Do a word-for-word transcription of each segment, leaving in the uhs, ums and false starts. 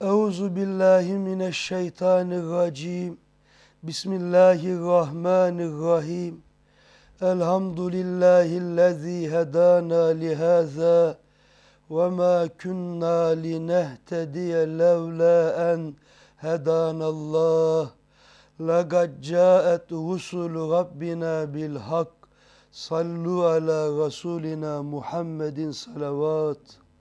Euzu billahi mineşşeytanirracim. Bismillahirrahmanirrahim. Elhamdülillahillezî hedâna lihâzâ ve mâ kunnâ linehtediye levlâ en hedânallâh. Laqad câet rusulu rabbina bil hak. Sallu ala rasulina Muhammedin salavat.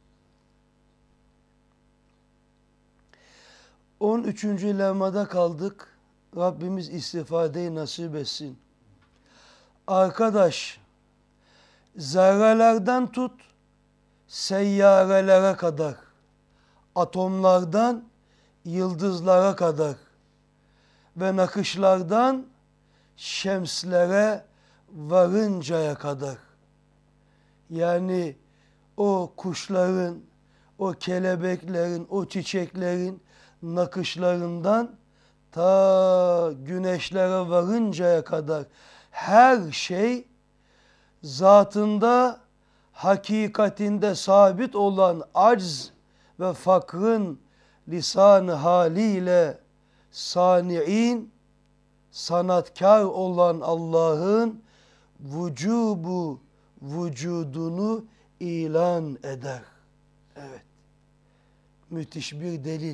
on üçüncü lemada kaldık. Rabbimiz istifadeyi nasip etsin. Arkadaş, zerrelerden tut, seyyarelere kadar, atomlardan yıldızlara kadar ve nakışlardan şemslere varıncaya kadar. Yani o kuşların, o kelebeklerin, o çiçeklerin nakışlarından ta güneşlere varıncaya kadar her şey zatında, hakikatinde sabit olan acz ve fakrın lisan-ı haliyle sani'in, sanatkar olan Allah'ın vücubu vücudunu ilan eder. Evet. Müthiş bir delil.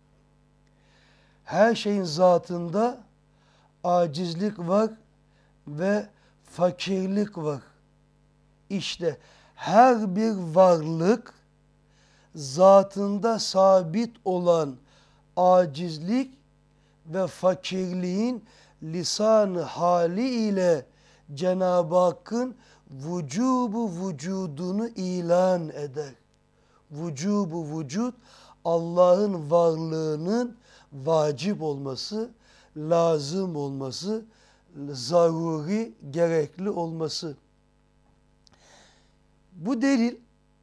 Her şeyin zatında acizlik var ve fakirlik var. İşte her bir varlık zatında sabit olan acizlik ve fakirliğin lisan-ı hali ile Cenab-ı Hakk'ın vücubu vücudunu ilan eder. Vücubu vücud, Allah'ın varlığının vacip olması, lazım olması, zaruri, gerekli olması. Bu delil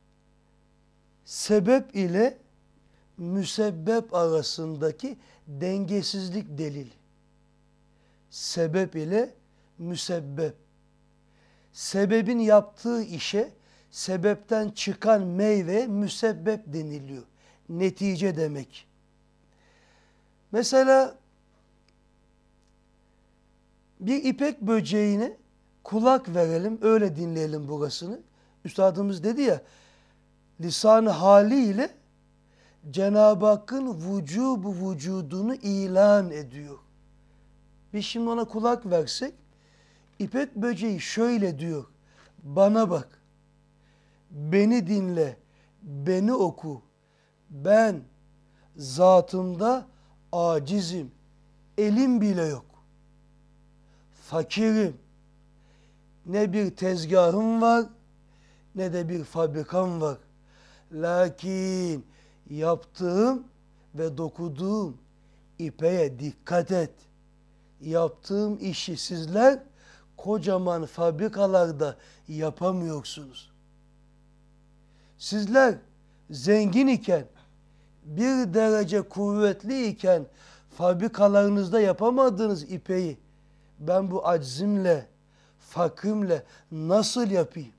sebep ile müsebbep arasındaki dengesizlik delili. Sebep ile müsebbep. Sebebin yaptığı işe sebepten çıkan meyve müsebbep deniliyor. Netice demek. Mesela bir ipek böceğine kulak verelim, öyle dinleyelim burasını. Üstadımız dedi ya, lisan-ı haliyle Cenab-ı Hakk'ın vücubu vücudunu ilan ediyor. Biz şimdi ona kulak versek, ipek böceği şöyle diyor, bana bak, beni dinle, beni oku, ben zatımda acizim, elim bile yok, fakirim, ne bir tezgahım var, ne de bir fabrikam var. Lakin yaptığım ve dokuduğum ipeğe dikkat et. Yaptığım işi sizler kocaman fabrikalarda yapamıyorsunuz. Sizler zengin iken, bir derece kuvvetli iken fabrikalarınızda yapamadığınız ipeği ben bu aczimle, fakrimle nasıl yapayım?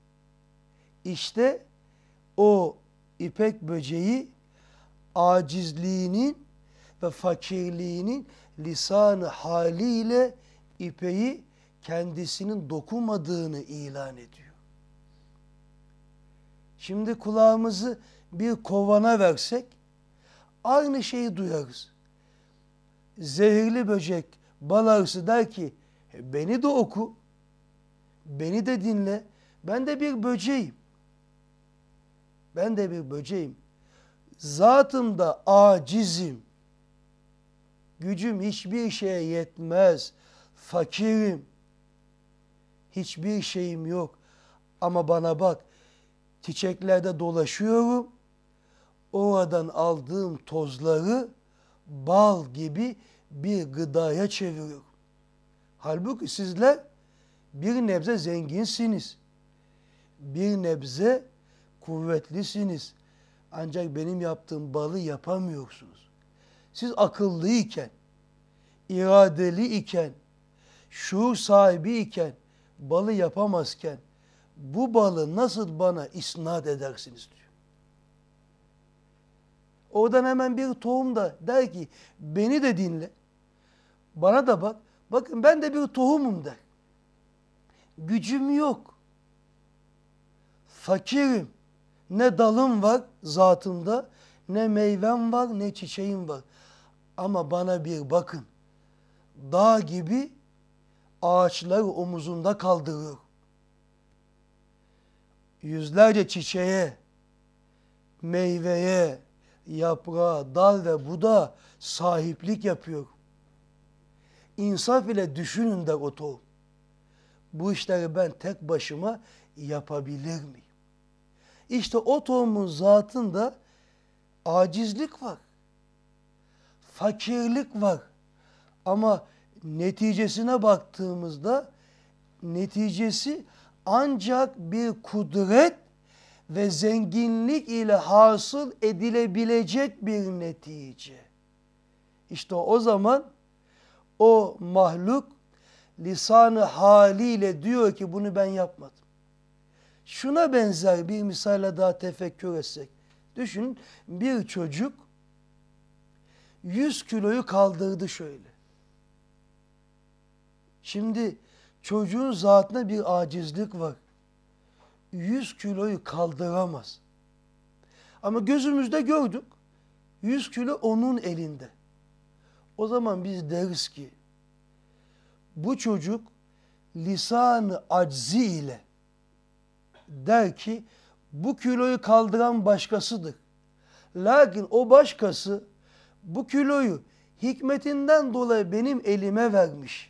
İşte o ipek böceği acizliğinin ve fakirliğinin lisan-ı haliyle ipeği kendisinin dokunmadığını ilan ediyor. Şimdi kulağımızı bir kovana versek aynı şeyi duyarız. Zehirli böcek, bal arısı der ki beni de oku, beni de dinle, ben de bir böceğim. Ben de bir böceğim. Zatımda acizim. Gücüm hiçbir şeye yetmez. Fakirim. Hiçbir şeyim yok. Ama bana bak, çiçeklerde dolaşıyorum. Oradan aldığım tozları bal gibi bir gıdaya çeviriyorum. Halbuki sizler bir nebze zenginsiniz. Bir nebze kuvvetlisiniz. Ancak benim yaptığım balı yapamıyorsunuz. Siz akıllıyken, iradeli iken, şuur sahibi iken, balı yapamazken bu balı nasıl bana isnat edersiniz diyor. Oradan hemen bir tohum da der ki beni de dinle. Bana da bak. Bakın ben de bir tohumum der. Gücüm yok. Fakirim. Ne dalım var zatımda, ne meyvem var, ne çiçeğim var. Ama bana bir bakın. Dağ gibi ağaçları omuzunda kaldırıyor. Yüzlerce çiçeğe, meyveye, yaprağa, dal ve budağa sahiplik yapıyor. İnsaf ile düşünün der o tohum. Bu işleri ben tek başıma yapabilir miyim? İşte o tohumun zatında acizlik var. Fakirlik var. Ama neticesine baktığımızda neticesi ancak bir kudret ve zenginlik ile hasıl edilebilecek bir netice. İşte o zaman o mahluk lisanı haliyle diyor ki bunu ben yapmadım. Şuna benzer bir misalle daha tefekkür etsek. Düşünün bir çocuk yüz kiloyu kaldırdı şöyle. Şimdi çocuğun zatına bir acizlik var. yüz kiloyu kaldıramaz. Ama gözümüzde gördük. yüz kilo onun elinde. O zaman biz deriz ki bu çocuk lisan-ı aczi ile der ki bu kiloyu kaldıran başkasıdır. Lakin o başkası bu kiloyu hikmetinden dolayı benim elime vermiş.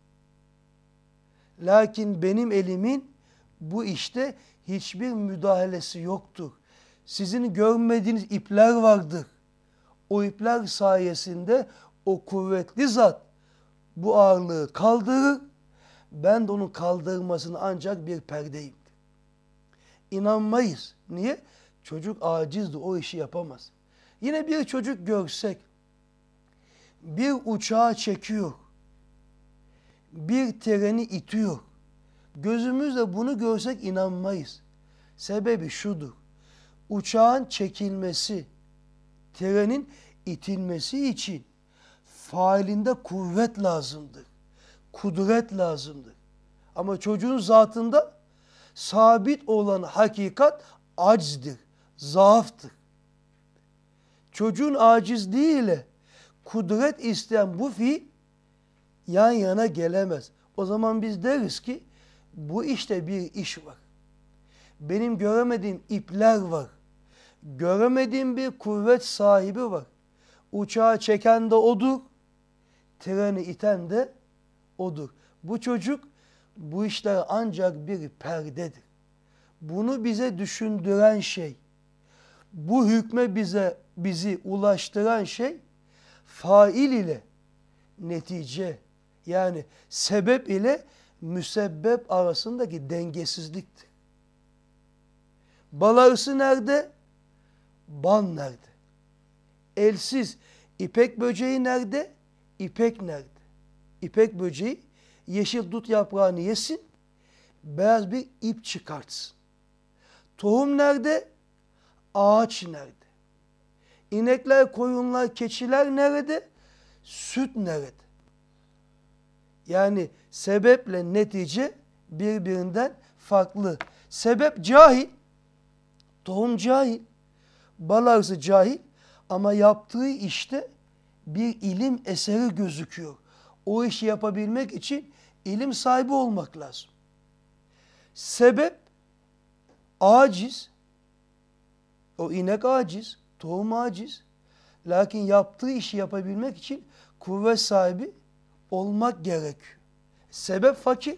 Lakin benim elimin bu işte hiçbir müdahalesi yoktur. Sizin görmediğiniz ipler vardır. O ipler sayesinde o kuvvetli zat bu ağırlığı kaldırır. Ben de onun kaldırmasını ancak bir perdeyim. İnanmayız. Niye? Çocuk acizdi, o işi yapamaz. Yine bir çocuk görsek, bir uçağı çekiyor, bir treni itiyor. Gözümüzle bunu görsek inanmayız. Sebebi şudur. Uçağın çekilmesi, trenin itilmesi için failinde kuvvet lazımdır. Kudret lazımdır. Ama çocuğun zatında sabit olan hakikat aczdir, zaaftır. Çocuğun acizliğiyle kudret isteyen bu fiil yan yana gelemez. O zaman biz deriz ki bu işte bir iş var. Benim göremediğim ipler var. Göremediğim bir kuvvet sahibi var. Uçağı çeken de odur. Treni iten de odur. Bu çocuk bu işler ancak bir perdedir. Bunu bize düşündüren şey, bu hükme bize bizi ulaştıran şey fail ile netice, yani sebep ile müsebbep arasındaki dengesizliktir. Bal arısı nerede? Bal nerede? Elsiz ipek böceği nerede? İpek nerede? İpek böceği yeşil dut yaprağını yesin, beyaz bir ip çıkartsın. Tohum nerede? Ağaç nerede? İnekler, koyunlar, keçiler nerede? Süt nerede? Yani sebeple netice birbirinden farklı. Sebep cahil, tohum cahil, bal arısı cahil ama yaptığı işte bir ilim eseri gözüküyor. O işi yapabilmek için ilim sahibi olmak lazım. Sebep aciz, o inek aciz, tohum aciz. Lakin yaptığı işi yapabilmek için kuvvet sahibi olmak gerekiyor. Sebep fakir.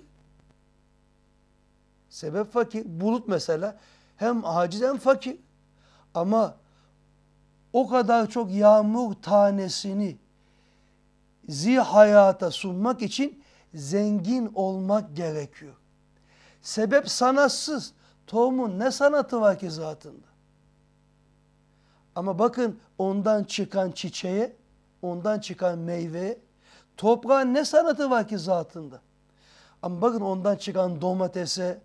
Sebep fakir. Bulut mesela hem aciz hem fakir. Ama o kadar çok yağmur tanesini zihayata sunmak için zengin olmak gerekiyor. Sebep sanatsız. Tohumun ne sanatı var ki zatında? Ama bakın ondan çıkan çiçeğe, ondan çıkan meyveye, toprağın ne sanatı var ki zatında? Ama bakın ondan çıkan domatese,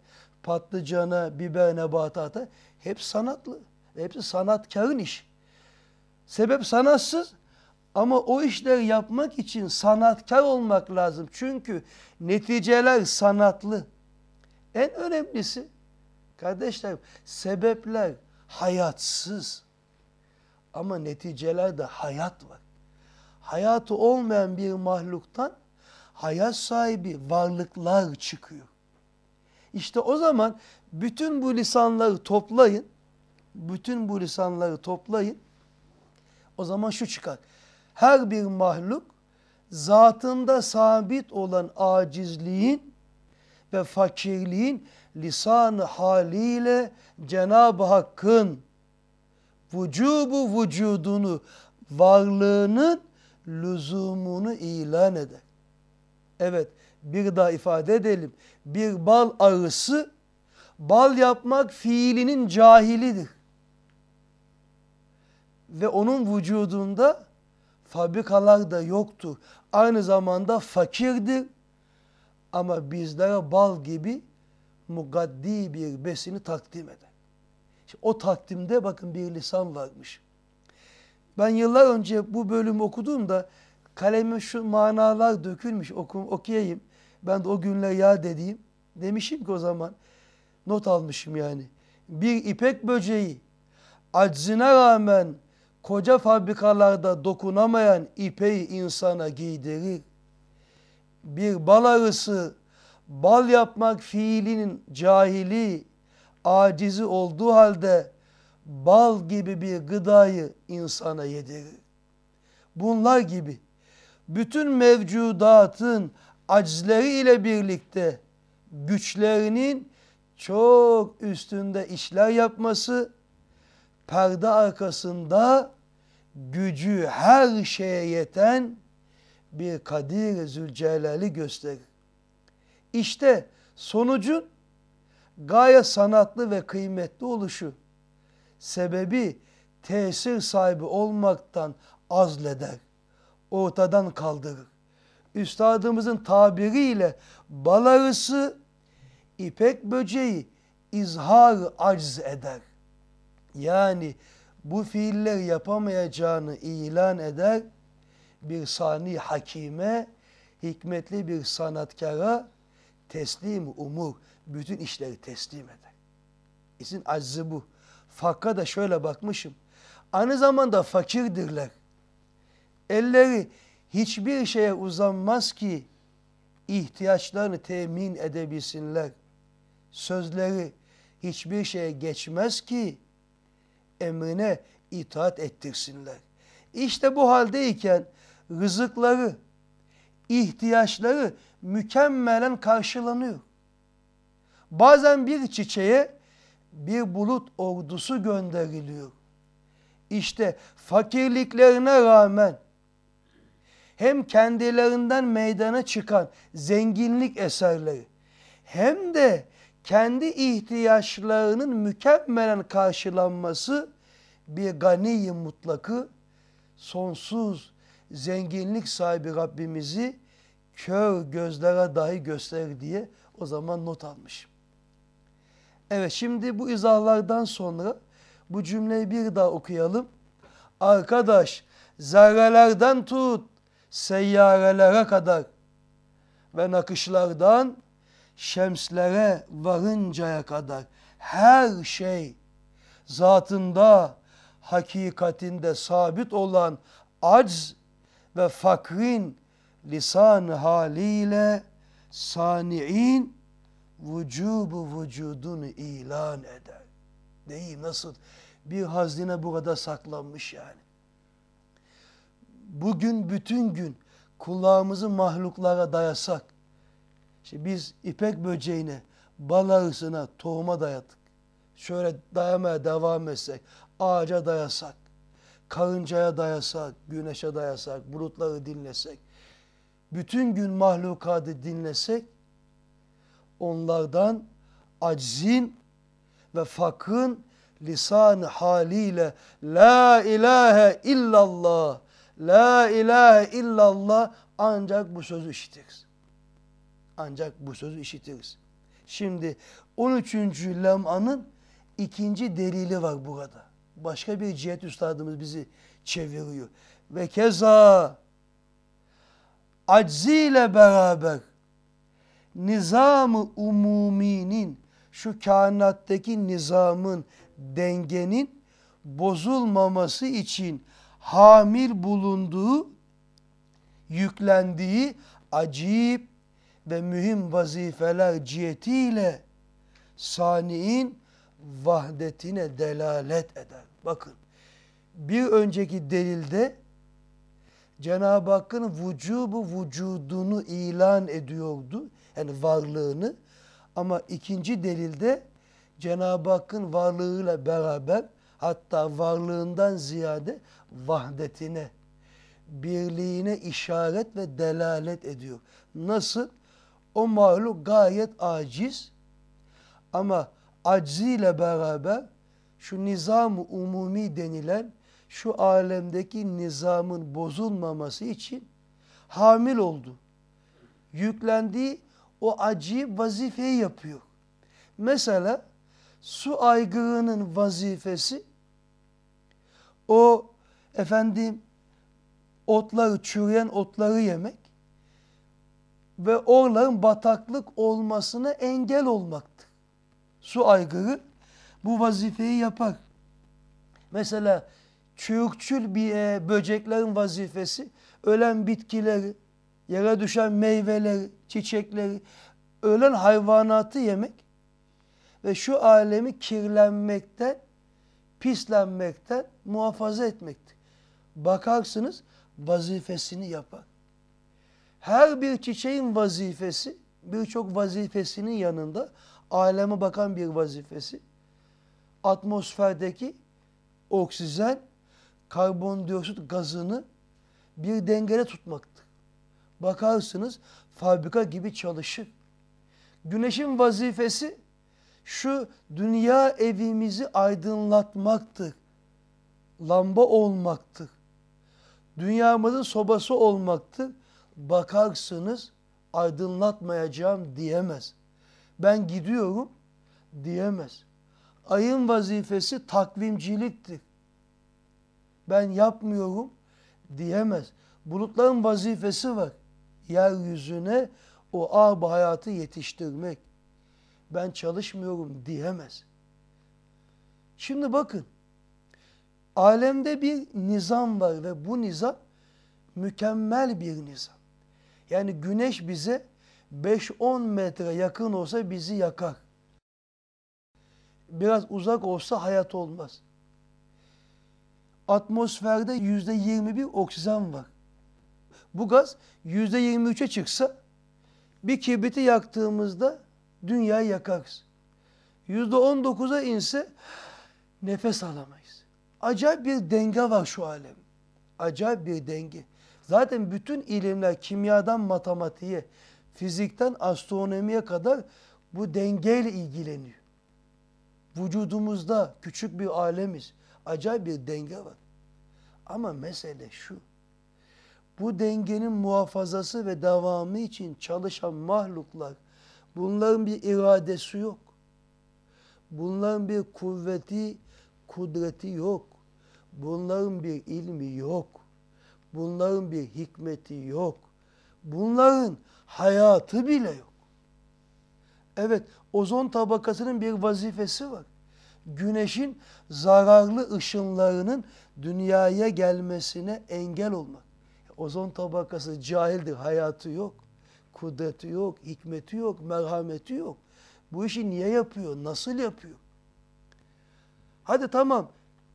patlıcana, biber nebatata hep sanatlı. Hepsi sanatkarın işi. Sebep sanatsız ama o işleri yapmak için sanatkar olmak lazım. Çünkü neticeler sanatlı. En önemlisi kardeşler, sebepler hayatsız ama neticelerde hayat var. Hayatı olmayan bir mahluktan hayat sahibi varlıklar çıkıyor. İşte o zaman bütün bu lisanları toplayın. Bütün bu lisanları toplayın. O zaman şu çıkar. Her bir mahluk zatında sabit olan acizliğin ve fakirliğin lisan-ı haliyle Cenab-ı Hakk'ın vücubu vücudunu, varlığının lüzumunu ilan eder. Evet, bir daha ifade edelim. Bir bal arısı bal yapmak fiilinin cahilidir. Ve onun vücudunda fabrikalar da yoktur. Aynı zamanda fakirdir. Ama bizlere bal gibi mugaddi bir besini takdim eder. İşte o takdimde bakın bir lisan varmış. Ben yıllar önce bu bölümü okuduğumda kaleme şu manalar dökülmüş, okum, okuyayım. Ben de o günler yad edeyim. Demişim ki o zaman, not almışım yani. Bir ipek böceği aczine rağmen koca fabrikalarda dokunamayan ipeği insana giydirir. Bir bal arısı bal yapmak fiilinin cahili, acizi olduğu halde bal gibi bir gıdayı insana yedirir. Bunlar gibi bütün mevcudatın aczleri ile birlikte güçlerinin çok üstünde işler yapması, perde arkasında gücü her şeye yeten bir Kadir Zülcelal'i gösterir. İşte sonucun gayet sanatlı ve kıymetli oluşu, sebebi tesir sahibi olmaktan azleder, ortadan kaldırır. Üstadımızın tabiriyle bal arısı, ipek böceği izhar acz eder. Yani bu fiilleri yapamayacağını ilan eder, bir sani hakime, hikmetli bir sanatkara teslim umur, bütün işleri teslim eder. İşin aczı bu. Fakka da şöyle bakmışım. Aynı zamanda fakirdirler. Elleri hiçbir şeye uzanmaz ki ihtiyaçlarını temin edebilsinler. Sözleri hiçbir şeye geçmez ki emrine itaat ettirsinler. İşte bu haldeyken rızıkları, ihtiyaçları mükemmelen karşılanıyor. Bazen bir çiçeğe bir bulut ordusu gönderiliyor. İşte fakirliklerine rağmen hem kendilerinden meydana çıkan zenginlik eserleri hem de kendi ihtiyaçlarının mükemmelen karşılanması bir gani-i mutlakı, sonsuz zenginlik sahibi Rabbimizi kör gözlere dahi gösterir diye o zaman not almışım. Evet, şimdi bu izahlardan sonra bu cümleyi bir daha okuyalım. Arkadaş, zerrelerden tut seyyarelere kadar ve nakışlardan şemslere varıncaya kadar her şey zatında, hakikatinde sabit olan acz ve fakrin lisan haliyle sani'in vücubu vücudunu ilan eder. Değil, nasıl bir hazine burada saklanmış yani. Bugün bütün gün kulağımızı mahluklara dayasak, işte biz ipek böceğine, bal arısına, tohuma dayadık. Şöyle dayamaya devam etsek, ağaca dayasak, karıncaya dayasak, güneşe dayasak, bulutları dinlesek, bütün gün mahlukatı dinlesek, onlardan aczin ve fakrın lisan-ı haliyle la ilahe illallah, la ilahe illallah ancak bu sözü işitiriz. Ancak bu sözü işitiriz. Şimdi on üçüncü lem'anın ikinci delili var burada. başka bir cihet üstadımız bizi çeviriyor. Ve keza acziyle beraber nizam-ı umuminin, şu kainattaki nizamın, dengenin bozulmaması için hamil bulunduğu, yüklendiği acip ve mühim vazifeler cihetiyle sani'in vahdetine delalet eder. Bakın, bir önceki delilde Cenab-ı Hakk'ın vücubu vücudunu ilan ediyordu. Yani varlığını. Ama ikinci delilde Cenab-ı Hakk'ın varlığıyla beraber, hatta varlığından ziyade vahdetine, birliğine işaret ve delalet ediyor. Nasıl? O mahluk gayet aciz ama acziyle beraber şu nizam-ı umumi denilen şu alemdeki nizamın bozulmaması için hamil oldu. Yüklendiği o acayip vazifeyi yapıyor. Mesela su aygırının vazifesi o efendim otları, çürüyen otları yemek ve oraların bataklık olmasına engel olmaktır. Su aygırı bu vazifeyi yapar. Mesela çürükçül bir e, böceklerin vazifesi ölen bitkileri, yere düşen meyveleri, çiçekleri, ölen hayvanatı yemek ve şu alemi kirlenmekten, pislenmekten muhafaza etmektir. Bakarsınız vazifesini yapar. Her bir çiçeğin vazifesi, birçok vazifesinin yanında aleme bakan bir vazifesi, atmosferdeki oksijen, karbondioksit gazını bir dengede tutmaktır. Bakarsınız fabrika gibi çalışır. Güneşin vazifesi şu dünya evimizi aydınlatmaktır. Lamba olmaktır. Dünyamızın sobası olmaktır. Bakarsınız aydınlatmayacağım diyemez. Ben gidiyorum diyemez. Ayın vazifesi takvimciliktir. Ben yapmıyorum diyemez. Bulutların vazifesi var. Yeryüzüne o arb hayatı yetiştirmek. Ben çalışmıyorum diyemez. Şimdi bakın. Alemde bir nizam var ve bu nizam mükemmel bir nizam. Yani güneş bize beş on metre yakın olsa bizi yakar. Biraz uzak olsa hayat olmaz. Atmosferde yüzde yirmi bir oksijen var. Bu gaz yüzde yirmi üçe çıksa bir kibriti yaktığımızda dünyayı yakarız. yüzde on dokuza inse nefes alamayız. Acayip bir denge var şu alem. Acayip bir denge. Zaten bütün ilimler kimyadan matematiğe, fizikten astronomiye kadar bu dengeyle ilgileniyor. Vücudumuzda küçük bir alemiz. Acayip bir denge var. Ama mesele şu. Bu dengenin muhafazası ve devamı için çalışan mahluklar, bunların bir iradesi yok. Bunların bir kuvveti, kudreti yok. Bunların bir ilmi yok. Bunların bir hikmeti yok. Bunların hayatı bile yok. Evet, ozon tabakasının bir vazifesi var. Güneşin zararlı ışınlarının dünyaya gelmesine engel olmak. Ozon tabakası cahildir, hayatı yok. Kudreti yok, hikmeti yok, merhameti yok. Bu işi niye yapıyor, nasıl yapıyor? Hadi tamam,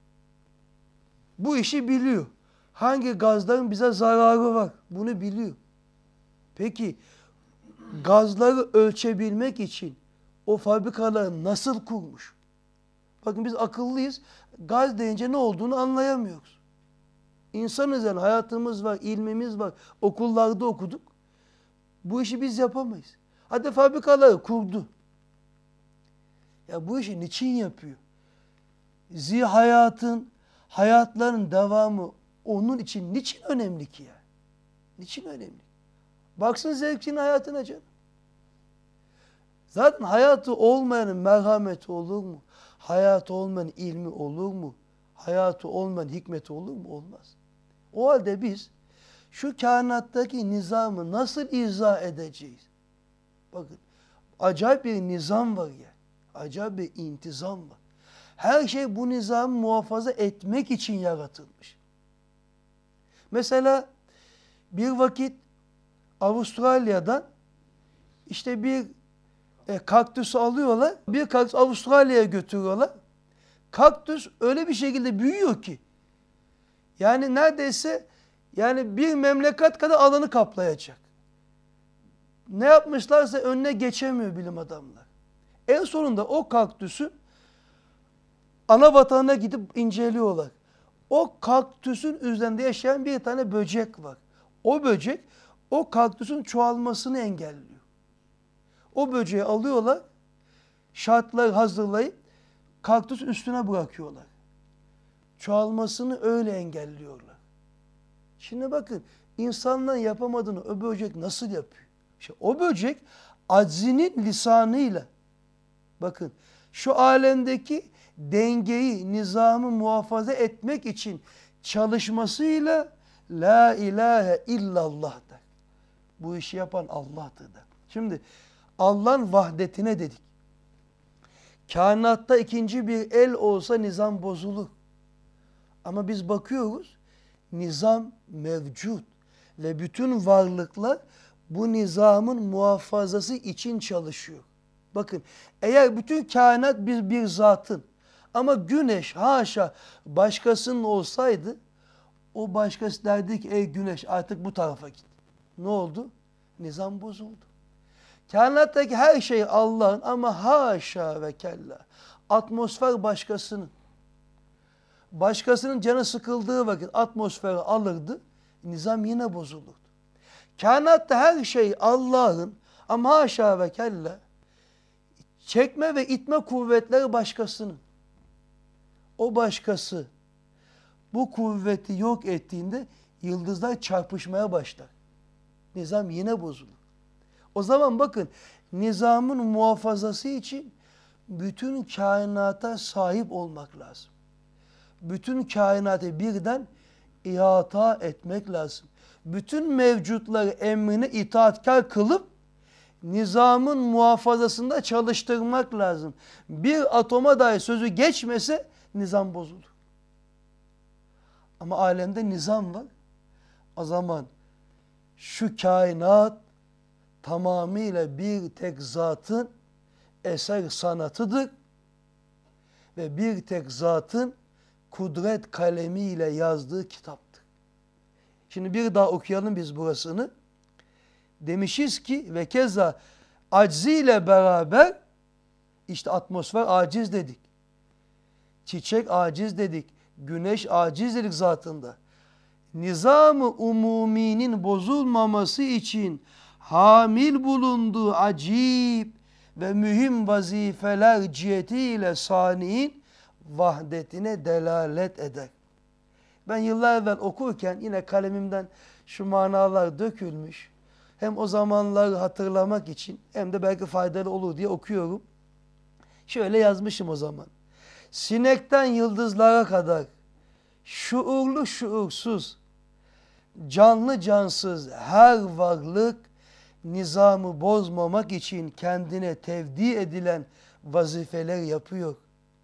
bu işi biliyor. Hangi gazların bize zararı var, bunu biliyor. Peki, gazları ölçebilmek için o fabrikaları nasıl kurmuş? Bakın biz akıllıyız, gaz deyince ne olduğunu anlayamıyoruz. İnsanız yani, hayatımız var, ilmimiz var, okullarda okuduk. Bu işi biz yapamayız. Hadi fabrikaları kurdu. Ya bu işi niçin yapıyor? Zihayatın, hayatların devamı onun için niçin önemli ki ya? Niçin önemli? Baksın zevkinin hayatına canım. Zaten hayatı olmayanın merhameti olur mu? Hayatı olmayanın ilmi olur mu? hayatı olmayan hikmeti olur mu? Olmaz. O halde biz şu kainattaki nizamı nasıl izah edeceğiz? Bakın, acayip bir nizam var ya. Acayip bir intizam var. Her şey bu nizamı muhafaza etmek için yaratılmış. Mesela bir vakit Avustralya'dan işte bir e, kaktüsü alıyorlar. Bir kaktüs Avustralya'ya götürüyorlar. Kaktüs öyle bir şekilde büyüyor ki yani neredeyse yani bir memleket kadar alanı kaplayacak. Ne yapmışlarsa önüne geçemiyor bilim adamlar. En sonunda o kaktüsün ana vatanına gidip inceliyorlar. O kaktüsün üzerinde yaşayan bir tane böcek var. O böcek o kaktüsün çoğalmasını engelliyor. O böceği alıyorlar, şartlar hazırlayıp kaktüs üstüne bırakıyorlar. Çoğalmasını öyle engelliyorlar. Şimdi bakın, insanların yapamadığını o böcek nasıl yapıyor? İşte o böcek aczinin lisanıyla, bakın şu alemdeki dengeyi, nizamı muhafaza etmek için çalışmasıyla la ilahe illallah der. Bu işi yapan Allah'tır der. Şimdi Allah'ın vahdetine dedik. Kainatta ikinci bir el olsa nizam bozulur. Ama biz bakıyoruz, nizam mevcut ve bütün varlıklar bu nizamın muhafazası için çalışıyor. Bakın, eğer bütün kainat bir, bir zatın ama güneş haşa başkasının olsaydı, o başkası derdi ki ey güneş artık bu tarafa git. Ne oldu? Nizam bozuldu. Kainattaki her şey Allah'ın ama haşa ve kella. Atmosfer başkasının. Başkasının canı sıkıldığı vakit atmosferi alırdı, nizam yine bozulurdu. Kainatta her şey Allah'ın ama haşa ve kella çekme ve itme kuvvetleri başkasının. O başkası bu kuvveti yok ettiğinde yıldızlar çarpışmaya başlar. Nizam yine bozulur. O zaman bakın, nizamın muhafazası için bütün kainata sahip olmak lazım. Bütün kainatı birden ihata etmek lazım. Bütün mevcutları emrine itaatkar kılıp nizamın muhafazasında çalıştırmak lazım. Bir atoma dahi sözü geçmese nizam bozulur. Ama alemde nizam var. O zaman şu kainat tamamıyla bir tek zatın eser sanatıdır ve bir tek zatın kudret kalemiyle yazdığı kitaptır. Şimdi bir daha okuyalım biz burasını. Demişiz ki ve keza acziyle beraber işte atmosfer aciz dedik. Çiçek aciz dedik. Güneş aciz dedik zatında. Nizam-ı umuminin bozulmaması için hamil bulunduğu acip ve mühim vazifeler cihetiyle sani'in vahdetine delalet eder. Ben yıllar evvel okurken yine kalemimden şu manalar dökülmüş. Hem o zamanları hatırlamak için hem de belki faydalı olur diye okuyorum. Şöyle yazmışım o zaman. Sinekten yıldızlara kadar şuurlu şuursuz, canlı cansız her varlık nizamı bozmamak için kendine tevdi edilen vazifeler yapıyor.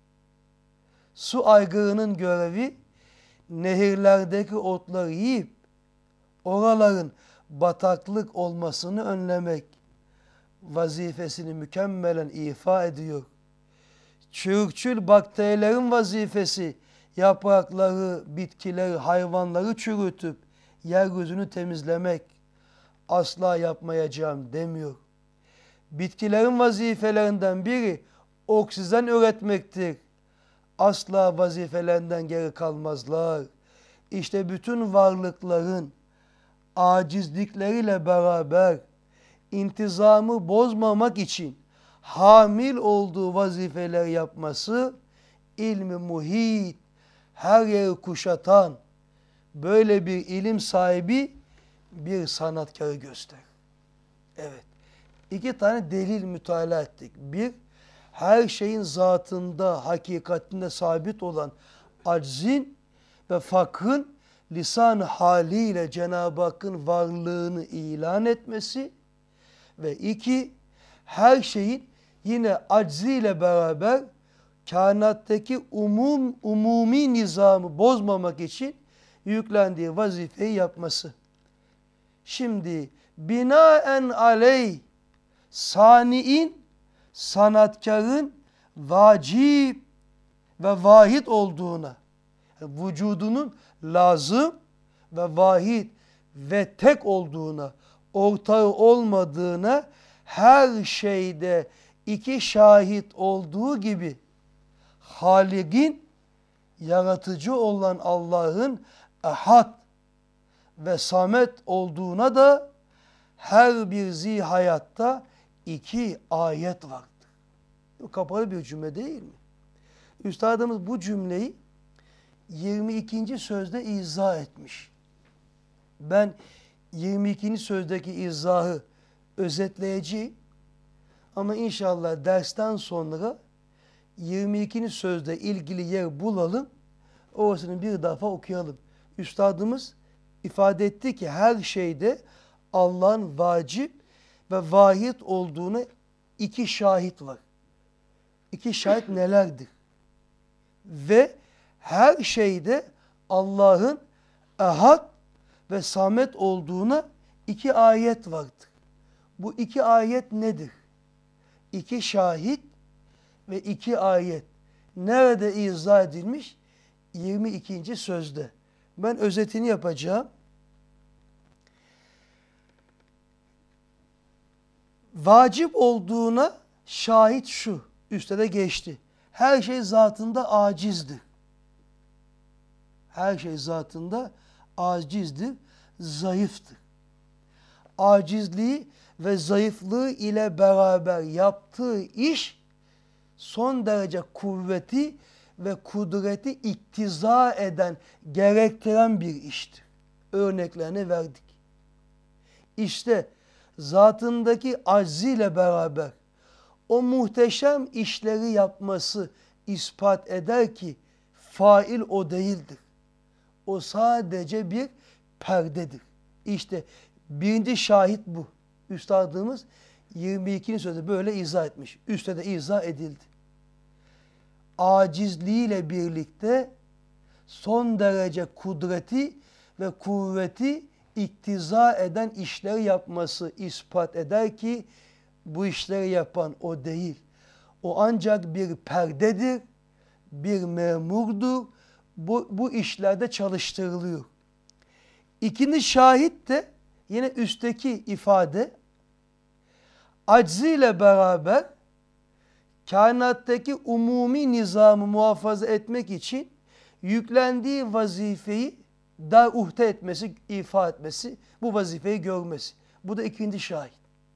Su aygırının görevi nehirlerdeki otları yiyip oraların bataklık olmasını önlemek vazifesini mükemmelen ifa ediyor. Çürükçül bakterilerin vazifesi yaprakları, bitkileri, hayvanları çürütüp yeryüzünü temizlemek. Asla yapmayacağım demiyor. Bitkilerin vazifelerinden biri oksijen üretmektir. Asla vazifelerinden geri kalmazlar. İşte bütün varlıkların acizlikleriyle beraber intizamı bozmamak için hamil olduğu vazifeleri yapması ilmi muhit, her yeri kuşatan böyle bir ilim sahibi bir sanatkarı gösterir. Evet. İki tane delil mütalaa ettik. Bir, her şeyin zatında, hakikatinde sabit olan aczin ve fakrın lisan haliyle Cenab-ı Hakk'ın varlığını ilan etmesi ve iki, her şeyin yine acziyle beraber kainattaki umum, umumi nizamı bozmamak için yüklendiği vazifeyi yapması. Şimdi binaen aleyh sani'in, sanatkarın vacip ve vahid olduğuna, yani vücudunun lazım ve vahid ve tek olduğuna, ortağı olmadığına, her şeyde iki şahit olduğu gibi Halik'in, yaratıcı olan Allah'ın ehad ve samet olduğuna da her bir zihayatta iki ayet vardır. Kapalı bir cümle değil mi? Üstadımız bu cümleyi yirmi ikinci sözde izah etmiş. Ben yirmi ikinci sözdeki izahı özetleyeceğim. Ama inşallah dersten sonra yirmi ikinci sözde ilgili yer bulalım. Orasını bir defa okuyalım. Üstadımız ifade etti ki her şeyde Allah'ın vacip ve vahid olduğuna iki şahit var. İki şahit nelerdir? Ve her şeyde Allah'ın ehad ve samet olduğuna iki ayet vardır. Bu iki ayet nedir? İki şahit ve iki ayet. Nerede izah edilmiş? yirmi ikinci sözde. Ben özetini yapacağım. Vacip olduğuna şahit şu. Üstte de geçti. Her şey zatında acizdir. Her şey zatında acizdir, zayıftır. Acizliği ve zayıflığı ile beraber yaptığı iş son derece kuvveti ve kudreti iktiza eden, gerektiren bir iştir. Örneklerini verdik. İşte zatındaki acziyle beraber o muhteşem işleri yapması ispat eder ki fail o değildir. O sadece bir perdedir. İşte birinci şahit bu. Üstadımız yirmi ikinci sözde böyle izah etmiş. Üstte de izah edildi. Acizliğiyle birlikte son derece kudreti ve kuvveti iktiza eden işleri yapması ispat eder ki bu işleri yapan o değil. O ancak bir perdedir, bir memurdur. Bu, bu işlerde çalıştırılıyor. İkinci şahit de yine üstteki ifade acziyle beraber kainattaki umumi nizamı muhafaza etmek için yüklendiği vazifeyi dar uhde etmesi, ifa etmesi, bu vazifeyi görmesi. Bu da ikinci şahit.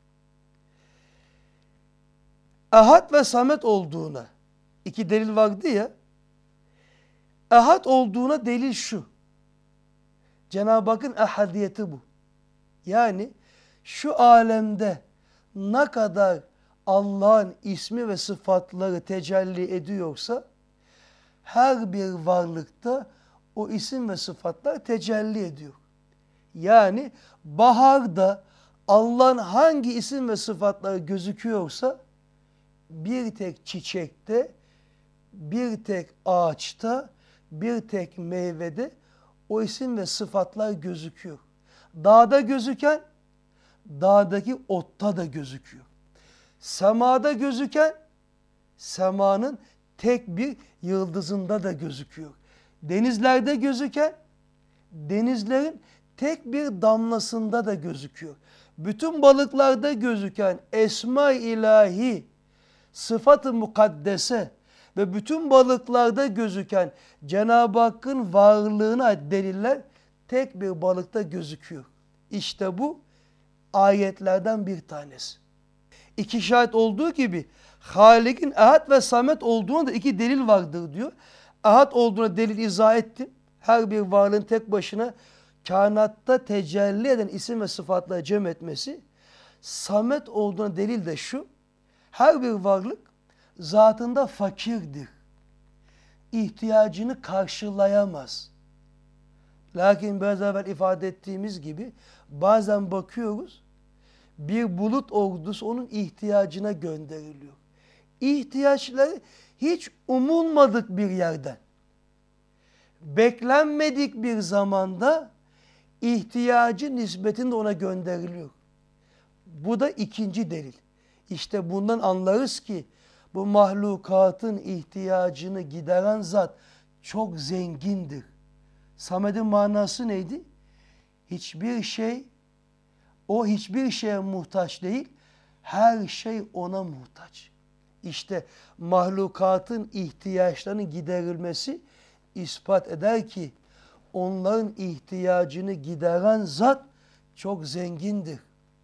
Ehad ve samet olduğuna iki delil vardı ya. Ehad olduğuna delil şu. Cenab-ı Hakk'ın ehadiyeti bu. Yani şu alemde ne kadar Allah'ın ismi ve sıfatları tecelli ediyorsa her bir varlıkta o isim ve sıfatlar tecelli ediyor. Yani baharda Allah'ın hangi isim ve sıfatları gözüküyorsa bir tek çiçekte, bir tek ağaçta, bir tek meyvede o isim ve sıfatlar gözüküyor. Dağda gözüken, dağdaki otta da gözüküyor. Semada gözüken, semanın tek bir yıldızında da gözüküyor. Denizlerde gözüken, denizlerin tek bir damlasında da gözüküyor. Bütün balıklarda gözüken esma-i ilahi, sıfat-ı mukaddese ve bütün balıklarda gözüken Cenab-ı Hakk'ın varlığına ait deliller tek bir balıkta gözüküyor. İşte bu ayetlerden bir tanesi. İki şahit olduğu gibi Halik'in ehad ve samet olduğuna da iki delil vardır diyor. Ehad olduğuna delil izah ettim. Her bir varlığın tek başına kainatta tecelli eden isim ve sıfatları cem etmesi. Samet olduğuna delil de şu. Her bir varlık zatında fakirdir. ihtiyacını karşılayamaz. Lakin biraz evvel ifade ettiğimiz gibi bazen bakıyoruz, bir bulut ordusu onun ihtiyacına gönderiliyor. İhtiyaçları hiç umulmadık bir yerden, beklenmedik bir zamanda ihtiyacı nispetinde ona gönderiliyor. Bu da ikinci delil. İşte bundan anlarız ki bu mahlukatın ihtiyacını gideren zat çok zengindir. Samed'in manası neydi? Hiçbir şey, o hiçbir şeye muhtaç değil, her şey ona muhtaç. İşte mahlukatın ihtiyaçlarının giderilmesi ispat eder ki onların ihtiyacını gideren zat çok zengindir.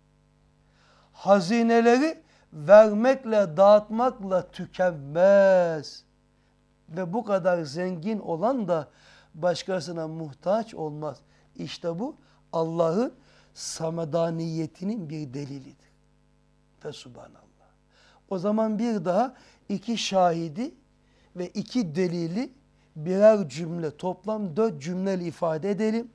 Hazineleri vermekle, dağıtmakla tükenmez. Ve bu kadar zengin olan da başkasına muhtaç olmaz. İşte bu Allah'ın samedaniyetinin bir delilidir. Ve subhanallah. O zaman bir daha iki şahidi ve iki delili birer cümle, toplam dört cümleyle ifade edelim.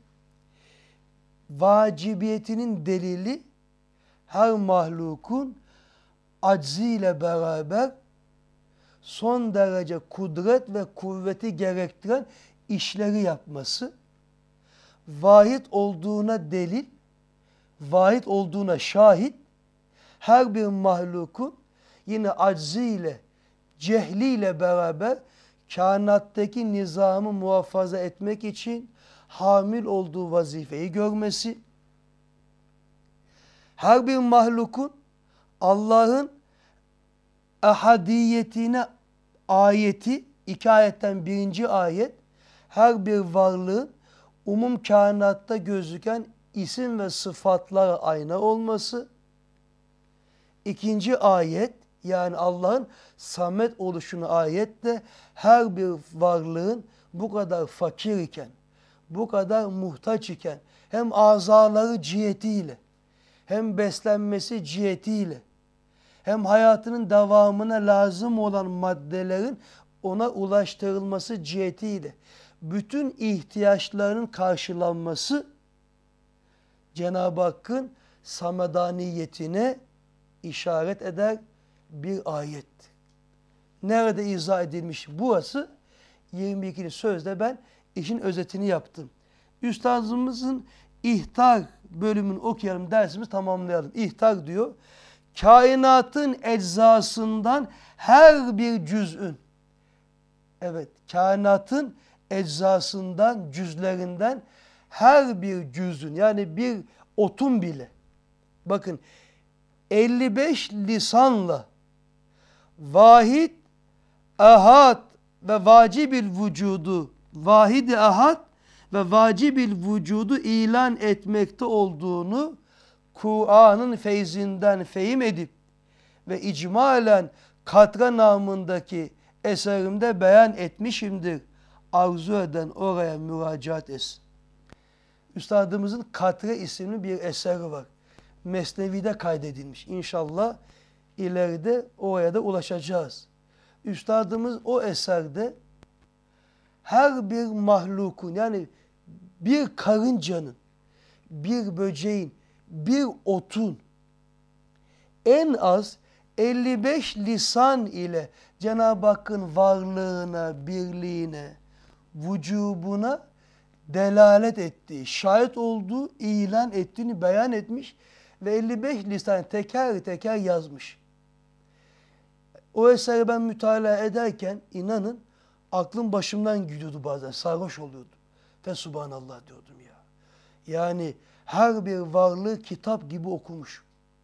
Vacibiyetinin delili her mahlukun acziyle beraber son derece kudret ve kuvveti gerektiren işleri yapması, vahid olduğuna delil, vahid olduğuna şahit, her bir mahlukun yine acziyle, cehliyle beraber kainattaki nizamı muhafaza etmek için hamil olduğu vazifeyi görmesi, her bir mahlukun Allah'ın ahadiyetine ayeti, iki ayetten birinci ayet, her bir varlığın umum kainatta gözüken isim ve sıfatlara ayna olması, ikinci ayet, yani Allah'ın samet oluşunu ayette her bir varlığın bu kadar fakir iken, bu kadar muhtaç iken, hem azaları cihetiyle, hem beslenmesi cihetiyle, hem hayatının devamına lazım olan maddelerin ona ulaştırılması cihetiyle, bütün ihtiyaçlarının karşılanması Cenab-ı Hakk'ın samedaniyetine işaret eder bir ayet. Nerede izah edilmiş burası? yirmi ikinci sözde ben işin özetini yaptım. Üstadımızın İhtar bölümünü okuyalım, dersimizi tamamlayalım. İhtar diyor, kainatın eczasından her bir cüz'ün, evet, kainatın eczasından, cüzlerinden her bir cüz'ün, yani bir otun bile, bakın, elli beş lisanla vahid, ahad ve vacibil vücudu, vahid-i ahad ve vacibil vücudu ilan etmekte olduğunu Kur'an'ın feyzinden fehim edip ve icmalen katra namındaki eserimde beyan etmişimdir. Arzu eden oraya müracaat etsin. Üstadımızın Katre isimli bir eseri var. Mesnevi'de kaydedilmiş. İnşallah ileride oraya da ulaşacağız. Üstadımız o eserde her bir mahlukun, yani bir karıncanın, bir böceğin, bir otun en az elli beş lisan ile Cenab-ı Hakk'ın varlığına, birliğine, vücubuna delalet ettiği, şahit olduğu, ilan ettiğini beyan etmiş ve elli beş lisan teker teker yazmış. O eseri ben mütalaa ederken inanın aklım başımdan gidiyordu bazen, sarhoş oluyordu. Ve subhanallah diyordum ya. Yani her bir varlığı kitap gibi okumuş.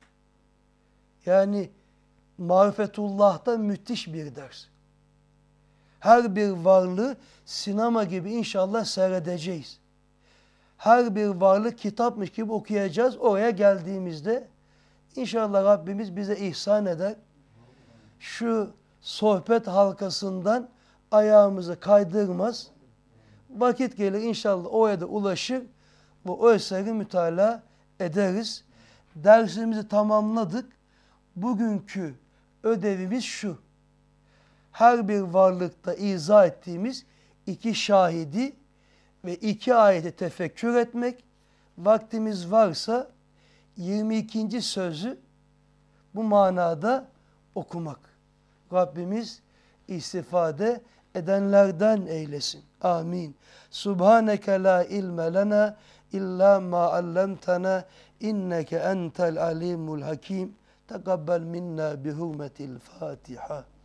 Yani marifetullah'ta müthiş bir ders. Her bir varlığı sinema gibi inşallah seyredeceğiz. Her bir varlık kitapmış gibi okuyacağız. Oraya geldiğimizde inşallah Rabbimiz bize ihsan eder. Şu sohbet halkasından ayağımızı kaydırmaz. Vakit gelir inşallah oraya da ulaşır ve o eseri mütalaa ederiz. Dersimizi tamamladık. Bugünkü ödevimiz şu: her bir varlıkta izah ettiğimiz iki şahidi ve iki ayeti tefekkür etmek, vaktimiz varsa yirmi ikinci sözü bu manada okumak. Rabbimiz istifade edenlerden eylesin. Amin. Subhaneke la ilme lena illa ma allamtana inneke entel alimul hakim. Tekabbel minna bi hurmetil Fatiha.